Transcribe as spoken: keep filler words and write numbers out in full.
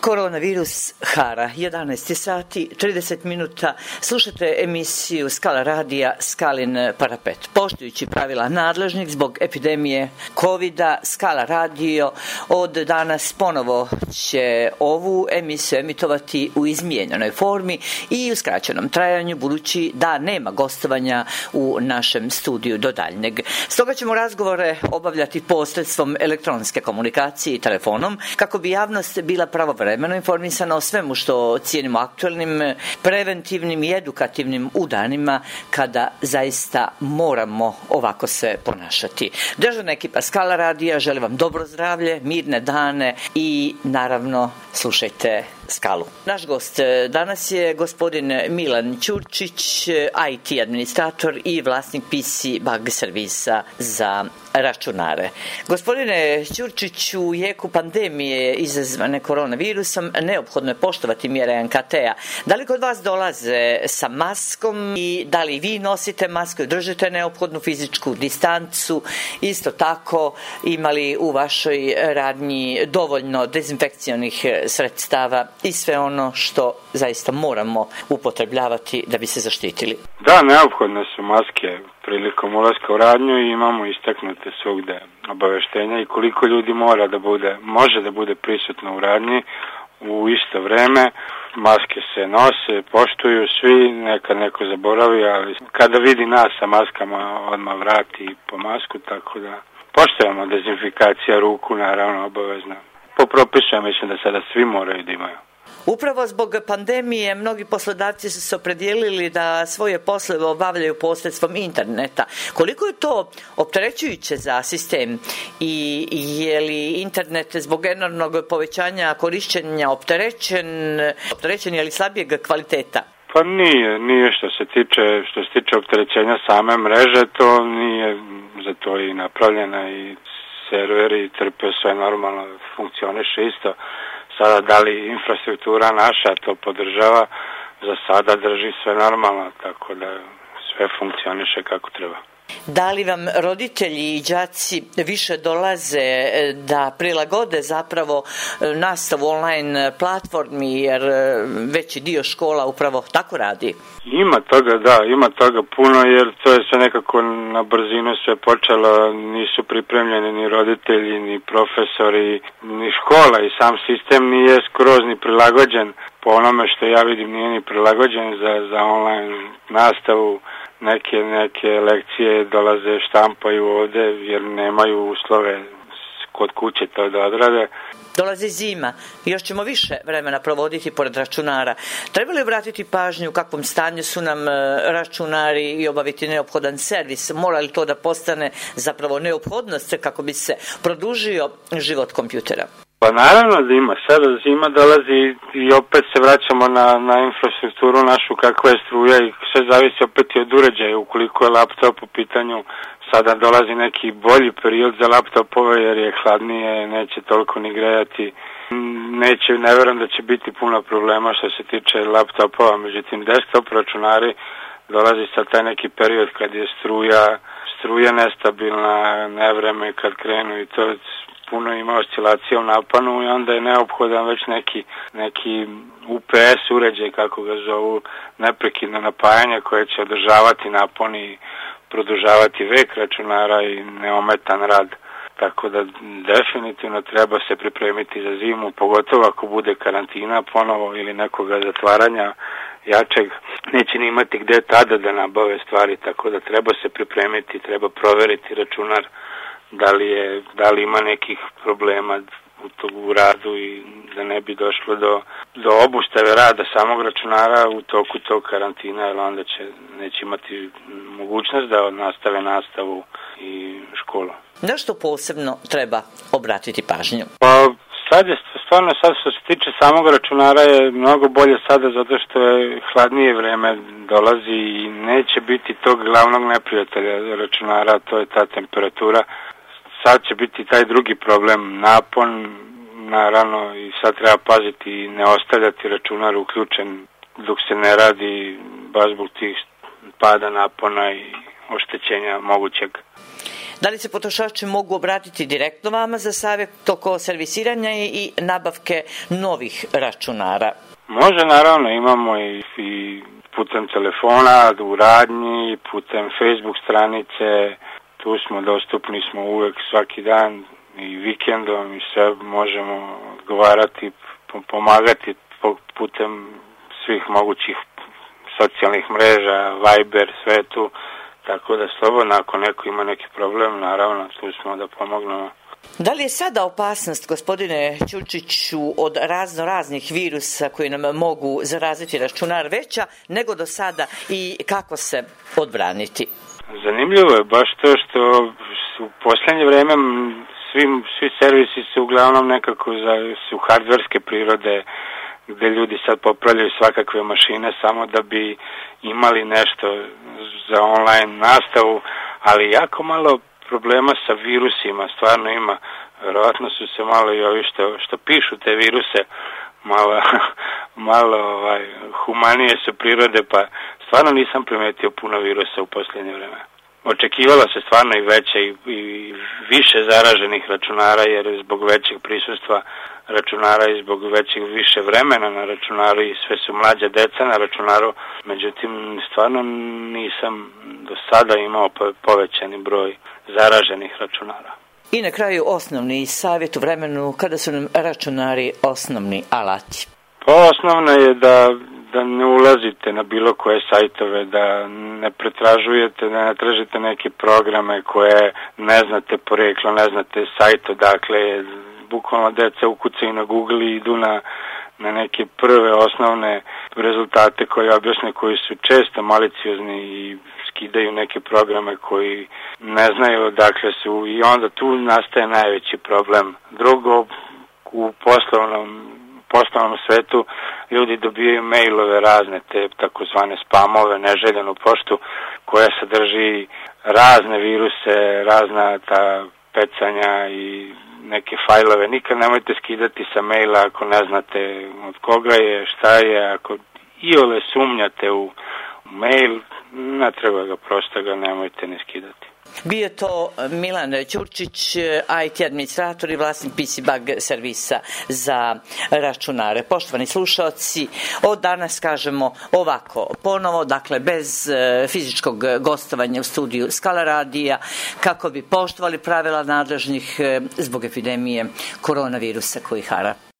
Koronavirus hara, jedanaest sati, trideset minuta, slušate emisiju Skala radija Skalin parapet. Poštujući pravila nadležnih zbog epidemije kovida, Skala radio od danas ponovo će ovu emisiju emitovati u izmijenjenoj formi i u skraćenom trajanju, budući da nema gostovanja u našem studiju do daljnjeg. Stoga ćemo razgovore obavljati posredstvom elektronske komunikacije i telefonom, kako bi javnost bila pravovremena informisana o svemu što cijenimo aktualnim, preventivnim i edukativnim u danima kada zaista moramo ovako se ponašati. Državna ekipa Skala radija želi vam dobro zdravlje, mirne dane i naravno slušajte Skalu. Naš gost danas je gospodin Milan Ćurčić, I T administrator i vlasnik P C Bug servisa za računare. Gospodine Ćurčić, u jeku pandemije izazvane koronavirusom neophodno je poštovati mjere N K T-a. Da li kod vas dolaze sa maskom i da li vi nosite masku i držite neophodnu fizičku distancu? Isto tako, imali u vašoj radnji dovoljno dezinfekcionih sredstava i sve ono što zaista moramo upotrebljavati da bi se zaštitili? Da, neophodne su maske prilikom ulaska u radnju i imamo istaknute svugde obaveštenja i koliko ljudi mora da bude, može da bude prisutno u radnji u isto vreme. Maske se nose, poštuju svi, nekad neko zaboravi, ali kada vidi nas sa maskama odmah vrati po masku, tako da poštujemo dezinfikacija ruku, naravno obavezna. Po propisima mislim da sada svi moraju da imaju. Upravo zbog pandemije mnogi poslodavci su se opredijelili da svoje poslove obavljaju posredstvom interneta. Koliko je to opterećujuće za sistem i je li internet zbog enormnog povećanja korišćenja opterećen, opterećen je li slabijeg kvaliteta? Pa nije, nije što se tiče, što se tiče opterećenja same mreže, to nije, za to i napravljena i serveri trpe sve normalno, funkcioniše isto. Sada da li infrastruktura naša to podržava, za sada drži sve normalno, tako da sve funkcioniše kako treba. Da li vam roditelji i đaci više dolaze da prilagode zapravo nastavu online platformi, jer veći dio škola upravo tako radi? Ima toga, da, ima toga puno, jer to je sve nekako na brzinu sve počelo, nisu pripremljeni ni roditelji, ni profesori, ni škola i sam sistem nije skroz ni prilagođen. Po onome što ja vidim nije ni prilagođen za, za online nastavu. Neke, neke lekcije dolaze, štampaju ovde jer nemaju uslove kod kuće to da odrade. Dolazi zima i još ćemo više vremena provoditi pored računara. Treba li obratiti pažnju u kakvom stanju su nam računari i obaviti neophodan servis? Mora li to da postane zapravo neophodnost kako bi se produžio život kompjutera? Pa naravno da ima. Sada zima dolazi i opet se vraćamo na, na infrastrukturu našu, kakva je struja i sve zavisi opet i od uređaja. Ukoliko je laptop u pitanju, sada dolazi neki bolji period za laptopove jer je hladnije, neće toliko ni grejati. Neće, ne verujem da će biti puno problema što se tiče laptopova, međutim desktop računari dolazi sad taj neki period kad je struja, struja nestabilna, nevreme kad krenu i to puno ima oscilacija u naponu i onda je neophodan već neki, neki U P S uređaj, kako ga zovu, neprekidno napajanje koje će održavati napon i produžavati vek računara i neometan rad. Tako da definitivno treba se pripremiti za zimu, pogotovo ako bude karantina ponovo ili nekoga zatvaranja jačeg, neće ni imati gde tada da nabave stvari, tako da treba se pripremiti, treba proveriti računar da li je, da li ima nekih problema u, to, u radu i da ne bi došlo do, do obustave rada samog računara u toku tog karantina, jer onda će, neće imati mogućnost da nastave nastavu i školu. Na što posebno treba obratiti pažnju? Pa sad je stvarno, sad što se tiče samog računara je mnogo bolje sada zato što je hladnije vreme dolazi i neće biti tog glavnog neprijatelja računara, to je ta temperatura. Sad će biti taj drugi problem, napon, naravno i sad treba paziti i ne ostavljati računar uključen dok se ne radi, baš zbog tih pada napona i oštećenja mogućeg. Da li se potrošači mogu obratiti direktno vama za savjet oko servisiranja i nabavke novih računara? Može, naravno, imamo i, i putem telefona, u radnji, putem Facebook stranice, tu smo dostupni, smo uvek svaki dan i vikendom i sve možemo odgovarati, pomagati putem svih mogućih socijalnih mreža, Viber, sve tu, tako da slobodno ako neko ima neki problem, naravno tu smo da pomognemo. Da li je sada opasnost, gospodine Ćurčiću, od razno raznih virusa koji nam mogu zaraziti računar veća nego do sada i kako se odbraniti? Zanimljivo je baš to što u posljednje vreme svi, svi servisi su uglavnom nekako za, su hardverske prirode, gde ljudi sad popravljaju svakakve mašine samo da bi imali nešto za online nastavu, ali jako malo problema sa virusima stvarno ima. Verovatno su se malo i ovi što, što pišu te viruse malo, malo ovaj, humanije su prirode, pa stvarno nisam primetio puno virusa u posljednje vreme. Očekivalo se stvarno i veće i, i više zaraženih računara, jer zbog većeg prisustva računara i zbog većeg više vremena na računaru i sve su mlađa deca na računaru, međutim stvarno nisam do sada imao povećani broj zaraženih računara. I na kraju osnovni savjet u vremenu kada su nam računari osnovni alati. Pa osnovno je da, da ne ulazite na bilo koje sajtove, da ne pretražujete, da ne tražite neke programe koje ne znate poreklo, ne znate sajt odakle je. Bukvalno deca ukucaju na Google i idu na, na neke prve osnovne rezultate koje objasne, koji su često maliciozni i skidaju neke programe koji ne znaju odakle su i onda tu nastaje najveći problem. Drugo, u poslovnom, poslovnom svetu ljudi dobijaju mailove razne, te takozvane spamove, neželjenu poštu koja sadrži razne viruse, razna ta pecanja i neke fajlove. Nikad nemojte skidati sa maila ako ne znate od koga je, šta je, ako iole sumnjate u mail, ne treba ga, prosto ga nemojte ne skidati. Bio to Milan Ćurčić, I T administrator i vlasnik P C Bug servisa za računare. Poštovani slušalci, od danas kažemo ovako, ponovo, dakle, bez fizičkog gostovanja u studiju Skala radija, kako bi poštovali pravila nadležnih zbog epidemije koronavirusa koji hara.